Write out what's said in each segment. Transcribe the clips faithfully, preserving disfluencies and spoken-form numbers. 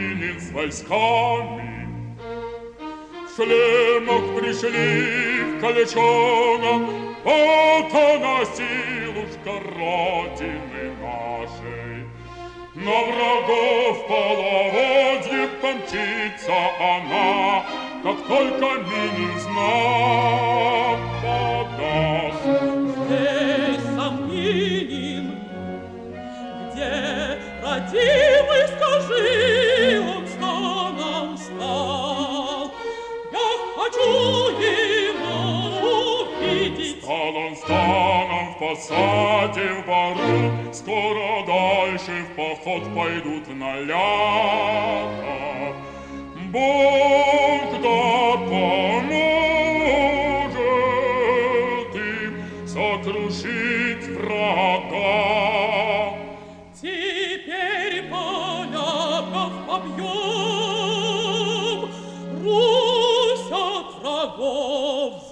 Калинин с войсками. В шлемах пришли в калечонах, вот она, силушка Родины нашей. На врагов половодье помчится она, как только Минин знак подаст. Здесь сам Минин, где родимый, скажи, он станом стал. Я хочу его увидеть. Стал он станом в посаде в бару, скоро дальше в поход пойдут на лято. Бог да поможет им сокрушить врага. Теперь поляков побьем, Русь от врагов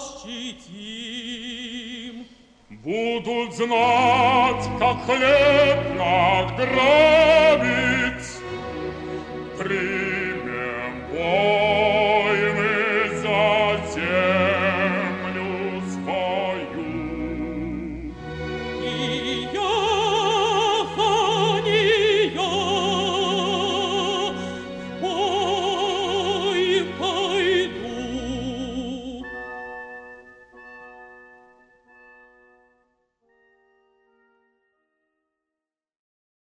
защитим. Будут знать, как хлеб награбить, при